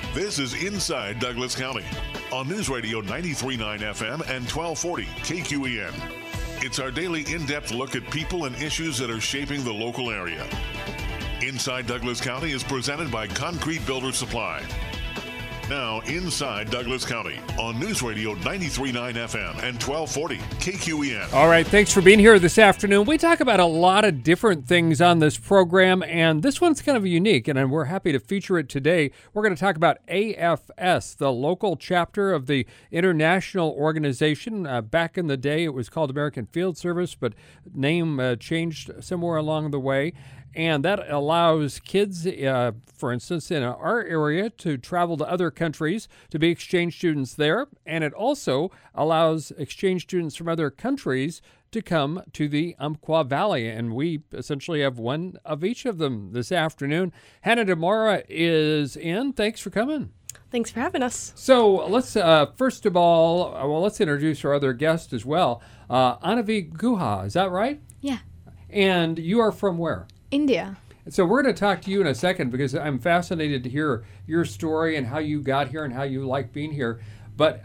This is Inside Douglas County on News Radio 93.9 FM and 1240 KQEN. It's our daily in-depth look at people and issues that are shaping the local area. Inside Douglas County is presented by Concrete Builder Supply. Now, Inside Douglas County on News Radio 93.9 FM and 1240 KQEN. All right, thanks for being here this afternoon. We talk about a lot of different things on this program, and this one's kind of unique, and we're happy to feature it today. We're going to talk about AFS, the local chapter of the international organization. Back in the day, it was called American Field Service, but name changed somewhere along the way. And that allows kids, for instance, in our area to travel to other countries to be exchange students there. And it also allows exchange students from other countries to come to the Umpqua Valley. And we essentially have one of each of them this afternoon. Hannah DeMora is in. Thanks for coming. Thanks for having us. So let's, first of all, let's introduce our other guest as well. Anavi Guha, is that right? Yeah. And you are from where? India. So we're going to talk to you in a second because I'm fascinated to hear your story and how you got here and how you like being here. But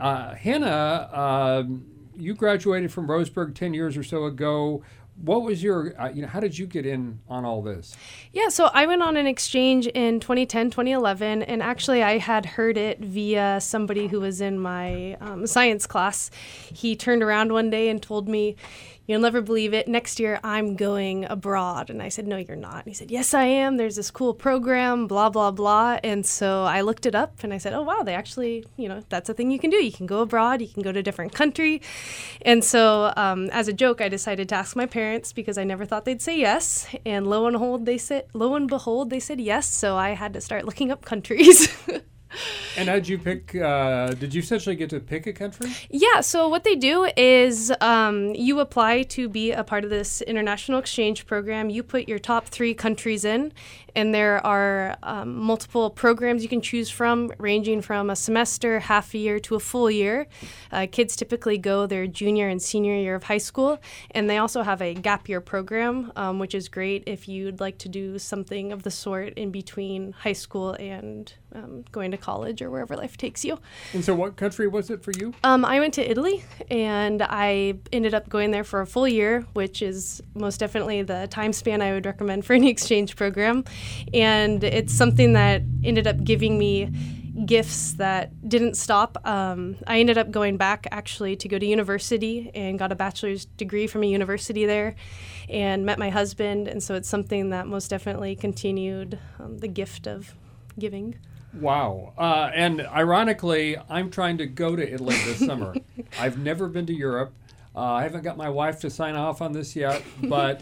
Hannah, you graduated from Roseburg 10 years or so ago. What was your, how did you get in on all this? Yeah, so I went on an exchange in 2010, 2011, and actually I had heard it via somebody who was in my science class. He turned around one day and told me, "You'll never believe it. Next year, I'm going abroad." And I said, "No, you're not." And he said, "Yes, I am. There's this cool program, blah, blah, blah." And so I looked it up and I said, "Oh, wow, they actually, that's a thing you can do. You can go abroad. You can go to a different country." And so as a joke, I decided to ask my parents because I never thought they'd say yes. And lo and behold, they said yes. So I had to start looking up countries. And how did you pick, did you essentially get to pick a country? Yeah, so what they do is you apply to be a part of this international exchange program. You put your top 3 countries in, and there are multiple programs you can choose from, ranging from a semester, half a year, to a full year. Kids typically go their junior and senior year of high school, and they also have a gap year program, which is great if you'd like to do something of the sort in between high school and going to college or wherever life takes you. And so what country was it for you? I went to Italy, and I ended up going there for a full year, which is most definitely the time span I would recommend for any exchange program. And it's something that ended up giving me gifts that didn't stop. I ended up going back actually to go to university and got a bachelor's degree from a university there and met my husband. And so it's something that most definitely continued the gift of giving. Wow. And ironically, I'm trying to go to Italy this summer. I've never been to Europe. I haven't got my wife to sign off on this yet, but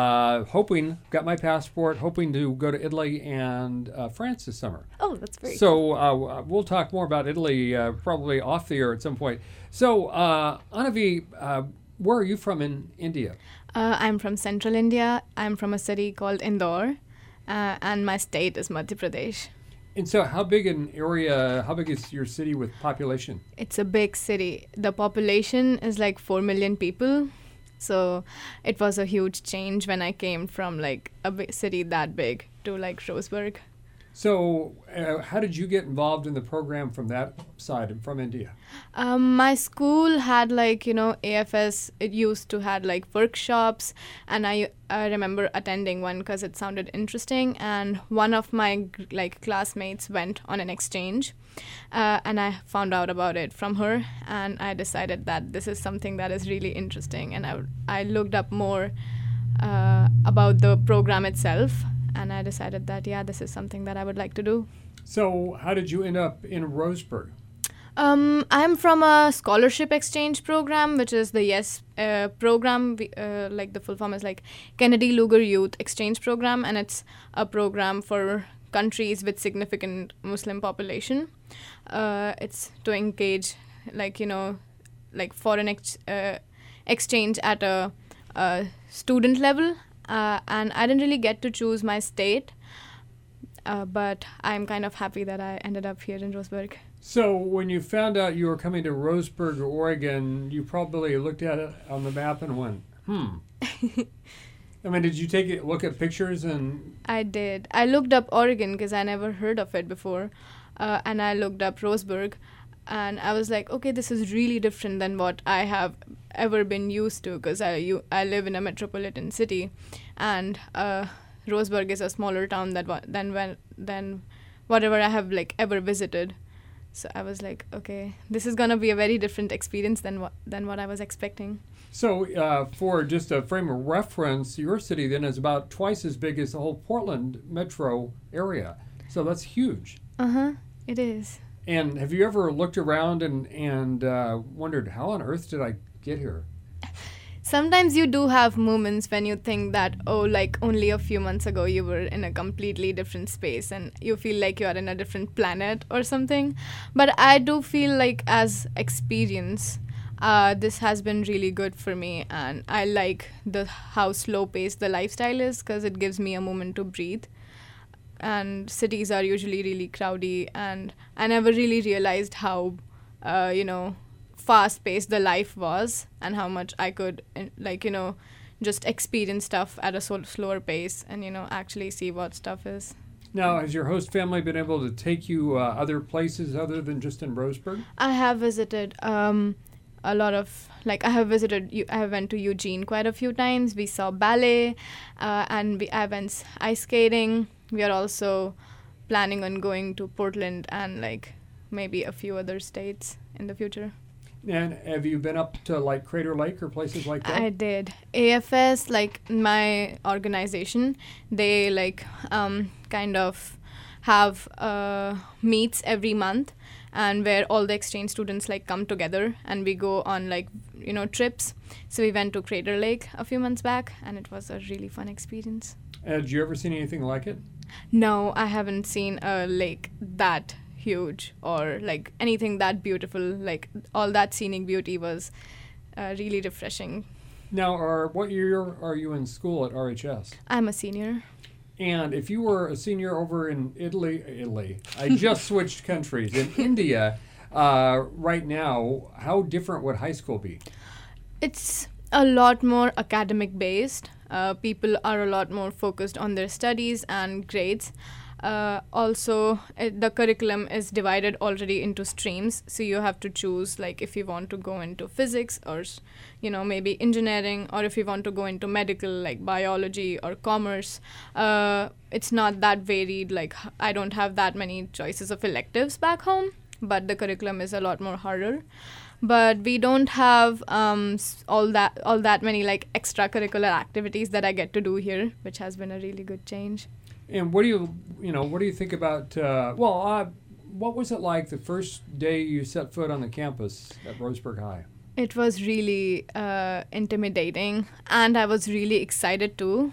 got my passport, hoping to go to Italy and France this summer. Oh, that's very So we'll talk more about Italy probably off the air at some point. So Anavi, where are you from in India? I'm from central India. I'm from a city called Indore, and my state is Madhya Pradesh. And so how big is your city with population? It's a big city. The population is like 4 million people. So it was a huge change when I came from like a big city that big to like Roseburg. So how did you get involved in the program from that side and from India? My school had AFS, it used to had like workshops, and I remember attending one because it sounded interesting, and one of my classmates went on an exchange, and I found out about it from her, and I decided that this is something that is really interesting, and I looked up more about the program itself. And I decided that, this is something that I would like to do. So how did you end up in Roseburg? I'm from a scholarship exchange program, which is the YES program. The full form is like Kennedy Lugar Youth Exchange Program. And it's a program for countries with significant Muslim population. It's to engage, foreign exchange at a student level. And I didn't really get to choose my state, but I'm kind of happy that I ended up here in Roseburg. So when you found out you were coming to Roseburg, Oregon, you probably looked at it on the map and went, I mean, did you take a look at pictures and... I did. I looked up Oregon because I never heard of it before. And I looked up Roseburg. And I was like, okay, this is really different than what I have ever been used to, because I live in a metropolitan city. And Roseburg is a smaller town than whatever I have like ever visited. So I was like, okay, this is going to be a very different experience than what I was expecting. So for just a frame of reference, your city then is about twice as big as the whole Portland metro area. So that's huge. It is. And have you ever looked around and wondered, how on earth did I get here? Sometimes you do have moments when you think that, oh, like only a few months ago you were in a completely different space and you feel like you are in a different planet or something. But I do feel like as experience, this has been really good for me, and I like how slow-paced the lifestyle is because it gives me a moment to breathe. And cities are usually really crowdy, and I never really realized how, fast-paced the life was and how much I could, just experience stuff at a slower pace and, actually see what stuff is. Now, has your host family been able to take you other places other than just in Roseburg? I have visited a lot of, I went to Eugene quite a few times. We saw ballet, and I went ice skating. We are also planning on going to Portland and maybe a few other states in the future. And have you been up to Crater Lake or places like that? I did. AFS, my organization, they kind of have meets every month, and where all the exchange students come together and we go on trips. So we went to Crater Lake a few months back, and it was a really fun experience. Had you ever seen anything like it? No, I haven't seen a lake that huge or anything that beautiful. All that scenic beauty was really refreshing. Now, what year are you in school at RHS? I'm a senior. And if you were a senior over in Italy, I just switched countries, in India, right now, how different would high school be? It's a lot more academic based. People are a lot more focused on their studies and grades. Also, the curriculum is divided already into streams, so you have to choose if you want to go into physics or maybe engineering, or if you want to go into medical biology or commerce. It's not that varied. I don't have that many choices of electives back home, but the curriculum is a lot more harder. But we don't have all that many extracurricular activities that I get to do here, which has been a really good change. And what do you think about, what was it like the first day you set foot on the campus at Roseburg High? It was really intimidating, and I was really excited too.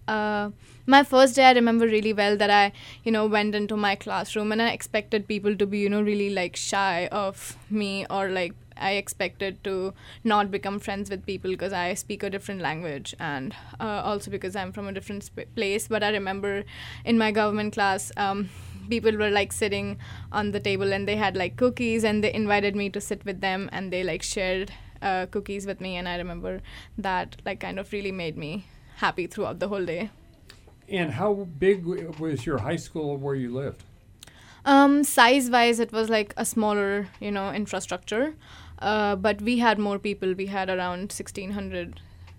My first day, I remember really well that I, went into my classroom and I expected people to be, really shy of me, or I expected to not become friends with people because I speak a different language, and also because I'm from a different place. But I remember in my government class, people were sitting on the table and they had cookies, and they invited me to sit with them, and they shared cookies with me. And I remember that kind of really made me happy throughout the whole day. And how big was your high school where you lived? Size-wise, it was a smaller, infrastructure. But we had more people. We had around 1,600,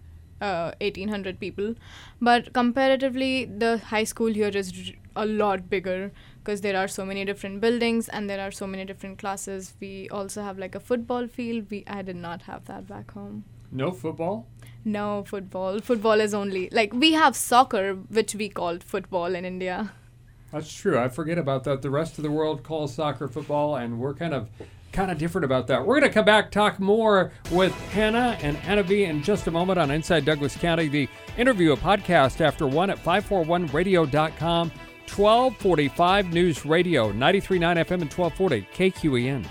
1,800 people. But comparatively, the high school here is a lot bigger because there are so many different buildings and there are so many different classes. We also have a football field. I did not have that back home. No football? No football. Football is only, we have soccer, which we call football in India. That's true. I forget about that. The rest of the world calls soccer football, and we're kind of different about that. We're going to come back, talk more with Hannah and Anavi in just a moment on Inside Douglas County. The interview, a podcast after 1 at 541radio.com, 1245 News Radio, 93.9 FM and 1240 KQEN.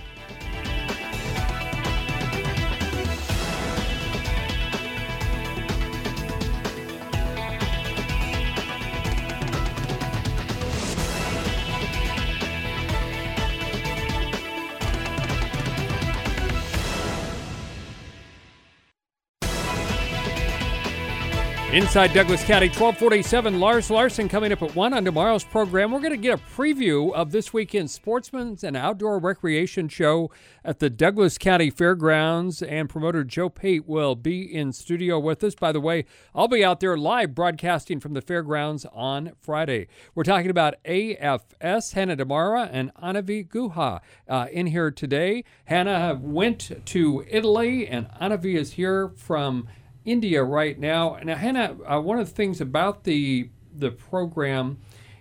Inside Douglas County, 1247, Lars Larson coming up at 1 on tomorrow's program. We're going to get a preview of this weekend's Sportsman's and Outdoor Recreation Show at the Douglas County Fairgrounds, and promoter Joe Pate will be in studio with us. By the way, I'll be out there live broadcasting from the fairgrounds on Friday. We're talking about AFS, Hannah Damara and Anavi Guha in here today. Hannah went to Italy, and Anavi is here from India right now. Now, Hannah, one of the things about the program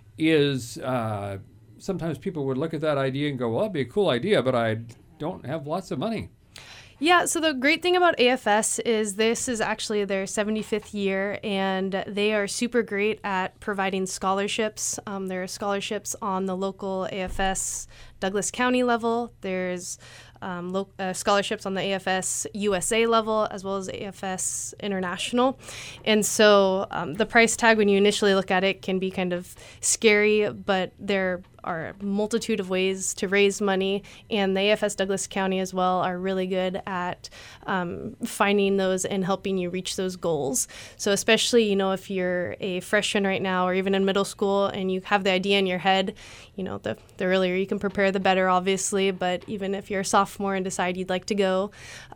is sometimes people would look at that idea and go, well, that'd be a cool idea, but I don't have lots of money. Yeah, so the great thing about AFS is this is actually their 75th year, and they are super great at providing scholarships. There are scholarships on the local AFS Douglas County level. There's scholarships on the AFS USA level, as well as AFS International. And so the price tag, when you initially look at it, can be kind of scary, but there are a multitude of ways to raise money, and the AFS Douglas County as well are really good at finding those and helping you reach those goals. So especially, if you're a freshman right now or even in middle school and you have the idea in your head, the earlier you can prepare, the better, obviously, but even if you're a sophomore and decide you'd like to go,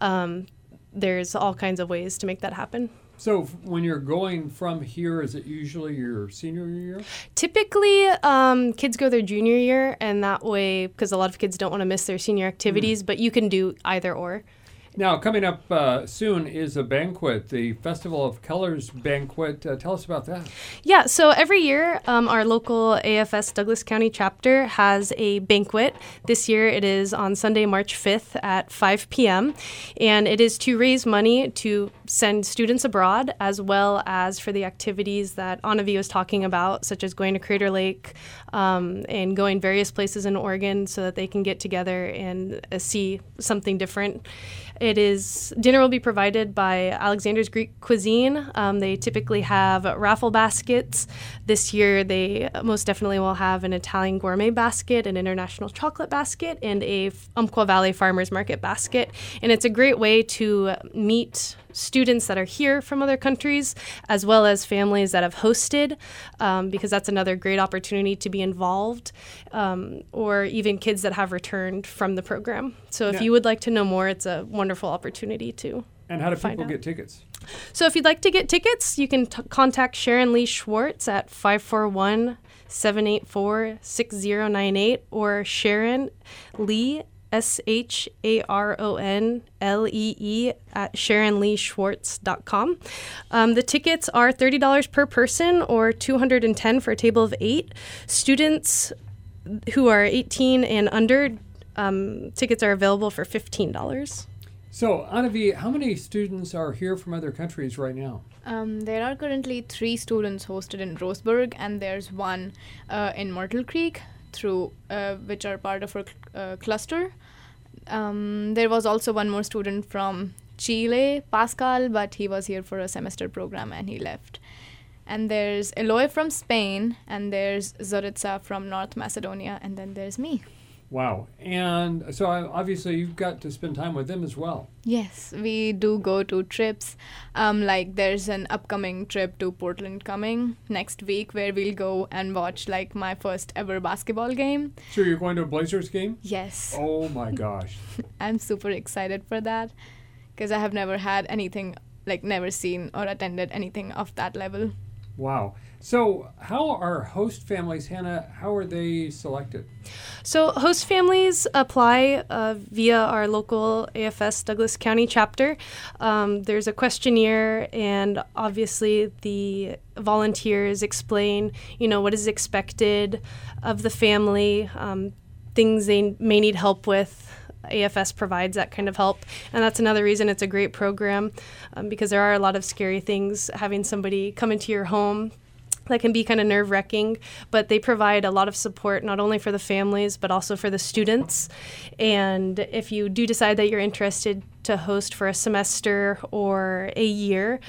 there's all kinds of ways to make that happen. So when you're going from here, is it usually your senior year? Typically, kids go their junior year, and that way, because a lot of kids don't want to miss their senior activities, but you can do either or. Now, coming up soon is a banquet, the Festival of Colors banquet. Tell us about that. Yeah, so every year, our local AFS Douglas County chapter has a banquet. This year, it is on Sunday, March 5th at 5 p.m., and it is to raise money to send students abroad, as well as for the activities that Anavi was talking about, such as going to Crater Lake and going various places in Oregon so that they can get together and see something different. Dinner will be provided by Alexander's Greek Cuisine. They typically have raffle baskets. This year, they most definitely will have an Italian gourmet basket, an international chocolate basket, and a Umpqua Valley Farmers Market basket. And it's a great way to meet students that are here from other countries, as well as families that have hosted, because that's another great opportunity to be involved, or even kids that have returned from the program. So if you would like to know more, it's a wonderful opportunity to And how do find people out. get tickets? So if you'd like to get tickets, you can contact Sharon Lee Schwartz at 541-784-6098, or Sharon Lee, SharonLee at SharonLeeSchwartz.com. The tickets are $30 per person or $210 for a table of 8. Students who are 18 and under, tickets are available for $15. So, Anavi, how many students are here from other countries right now? There are currently 3 students hosted in Roseburg, and there's one in Myrtle Creek, which are part of our cluster. There was also one more student from Chile, Pascal, but he was here for a semester program and he left. And there's Eloy from Spain, and there's Zoritsa from North Macedonia, and then there's me. Wow. And so obviously you've got to spend time with them as well. Yes, we do go to trips. Like there's an upcoming trip to Portland coming next week where we'll go and watch like my first ever basketball game. So you're going to a Blazers game? Yes. Oh my gosh. I'm super excited for that because I have never had anything, never seen or attended anything of that level. Wow. So how are host families, Hannah, how are they selected? So host families apply via our local AFS Douglas County chapter. There's a questionnaire, and obviously the volunteers explain, what is expected of the family, things they may need help with. AFS provides that kind of help, and that's another reason it's a great program, because there are a lot of scary things having somebody come into your home that can be kind of nerve-wracking, but they provide a lot of support not only for the families but also for the students. And if you do decide that you're interested to host for a semester or a year,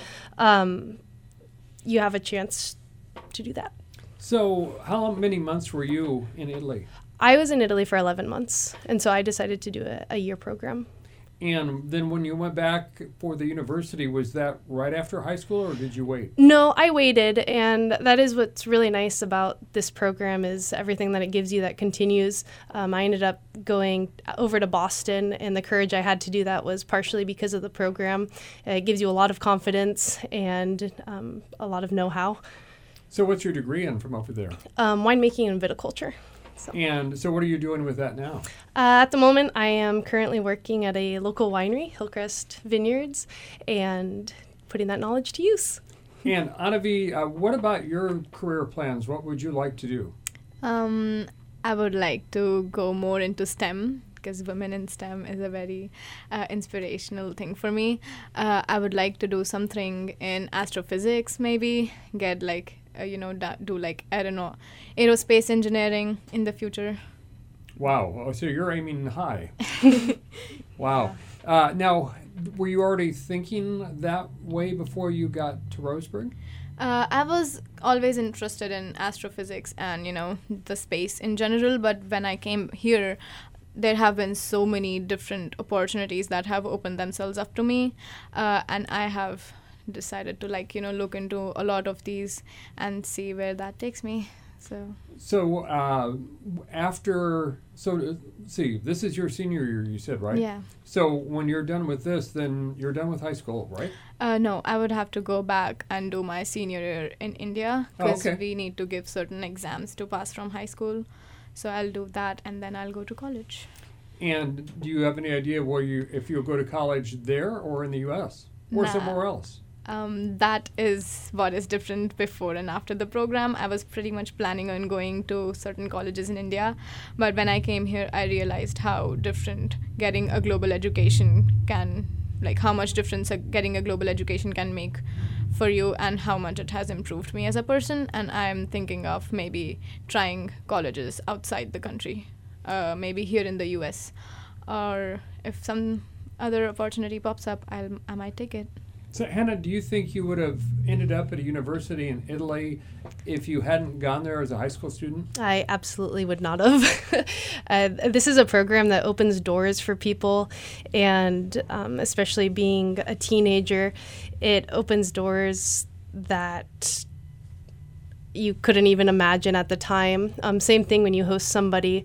you have a chance to do that. So how many months were you in Italy? I was in Italy for 11 months, and so I decided to do a year program. And then when you went back for the university, was that right after high school or did you wait? No, I waited, and that is what's really nice about this program is everything that it gives you that continues. I ended up going over to Boston, and the courage I had to do that was partially because of the program. It gives you a lot of confidence and a lot of know-how. So what's your degree in from over there? Winemaking and viticulture. And so what are you doing with that now? At the moment, I am currently working at a local winery, Hillcrest Vineyards, and putting that knowledge to use. And Anavi, what about your career plans? What would you like to do? I would like to go more into STEM because women in STEM is a very inspirational thing for me. I would like to do something in astrophysics, maybe get like do like, I don't know, aerospace engineering in the future. Wow. So you're aiming high. Wow. Now, were you already thinking that way before you got to Roseburg? I was always interested in astrophysics and, the space in general. But when I came here, there have been so many different opportunities that have opened themselves up to me. And I have decided to look into a lot of these and see where that takes me. So this is your senior year, you said, right? Yeah. So when you're done with this, then you're done with high school, right? No, I would have to go back and do my senior year in India because we need to give certain exams to pass from high school. So I'll do that and then I'll go to college. And do you have any idea if you'll go to college there or in the U.S. or somewhere else? That is what is different before and after the program. I was pretty much planning on going to certain colleges in India, but when I came here, I realized how different getting a global education how much difference getting a global education can make for you and how much it has improved me as a person. And I'm thinking of maybe trying colleges outside the country, maybe here in the US, or if some other opportunity pops up, I might take it. So, Hannah, do you think you would have ended up at a university in Italy if you hadn't gone there as a high school student? I absolutely would not have. This is a program that opens doors for people, and especially being a teenager, it opens doors that you couldn't even imagine at the time. Same thing when you host somebody,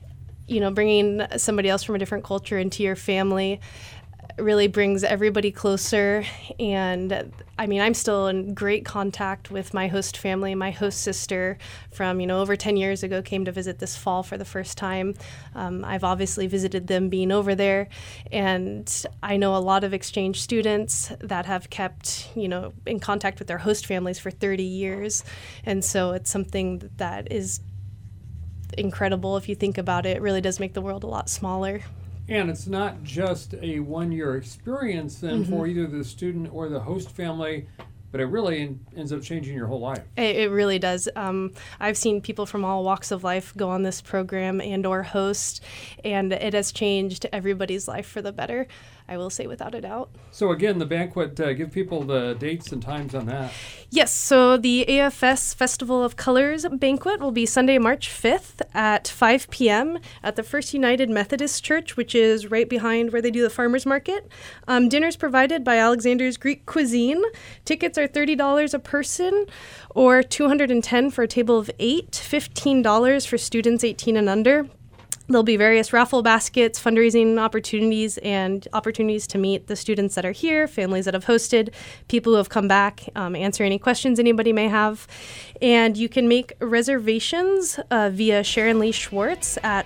bringing somebody else from a different culture into your family really brings everybody closer. And I'm still in great contact with my host family. My host sister from over 10 years ago came to visit this fall for the first time. I've obviously visited them being over there, and I know a lot of exchange students that have kept in contact with their host families for 30 years. And so it's something that is incredible. If you think about it, it really does make the world a lot smaller. And it's not just a one-year experience then for either the student or the host family, but it really ends up changing your whole life. It really does. I've seen people from all walks of life go on this program and or host, and it has changed everybody's life for the better, I will say without a doubt. So again, the banquet, give people the dates and times on that. Yes, so the AFS Festival of Colors banquet will be Sunday, March 5th at 5 p.m. at the First United Methodist Church, which is right behind where they do the farmers market. Dinner's provided by Alexander's Greek Cuisine. Tickets are $30 a person or $210 for a table of 8, $15 for students 18 and under. There'll be various raffle baskets, fundraising opportunities, and opportunities to meet the students that are here, families that have hosted, people who have come back, answer any questions anybody may have. And you can make reservations via Sharon Lee Schwartz at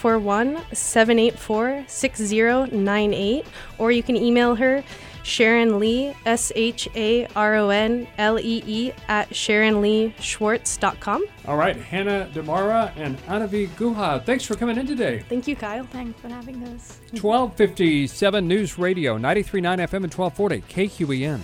541-784-6098, or you can email her Sharon Lee, SharonLee at SharonLeeSchwartz.com. All right, Hannah Damara and Anavi Guha, thanks for coming in today. Thank you, Kyle. Thanks for having us. 1257 News Radio, 93.9 FM and 1240 KQEN.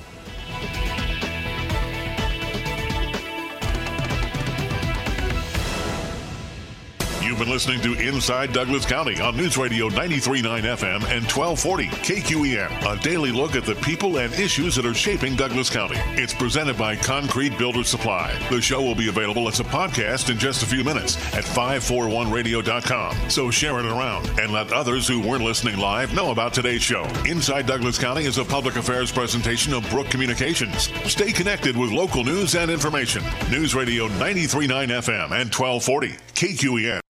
You've been listening to Inside Douglas County on News Radio 93.9 FM and 1240 KQEN, a daily look at the people and issues that are shaping Douglas County. It's presented by Concrete Builder Supply. The show will be available as a podcast in just a few minutes at 541radio.com. So share it around and let others who weren't listening live know about today's show. Inside Douglas County is a public affairs presentation of Brook Communications. Stay connected with local news and information. News Radio 93.9 FM and 1240 KQEN.